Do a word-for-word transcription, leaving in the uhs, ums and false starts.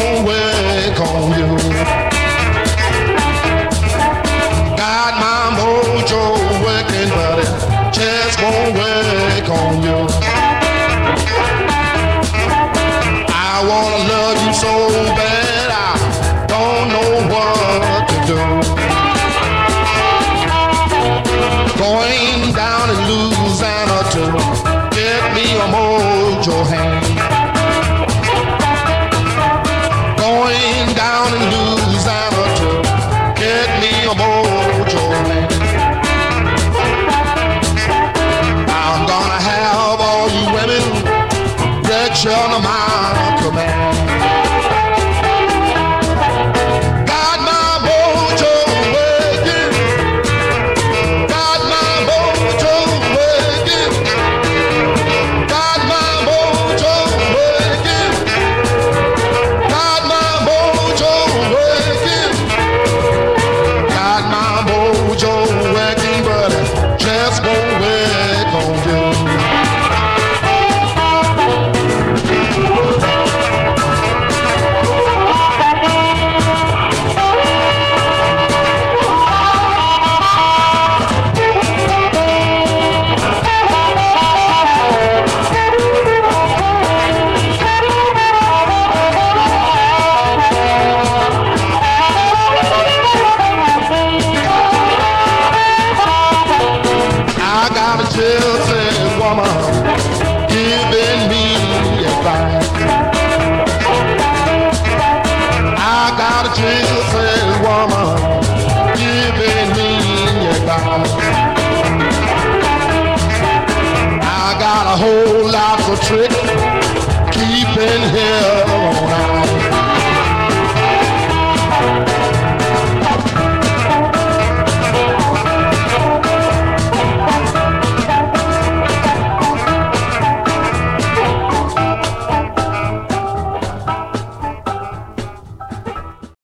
won't work on you. Got my mojo working, but it just won't work on you. I wanna love you so bad, I don't know what to do. Going down in Louisiana to get me a mojo hand. Going down in Louisiana to get me a mojo hand. I'm gonna have all you women that you're my command. Got my mojo working. Got my mojo working. Got my mojo working. Got my mojo working. Got my mojo working, but it just won't work on you. I got a gypsy woman giving me advice. I got a gypsy woman giving me advice. I got a whole lot of tricks keeping him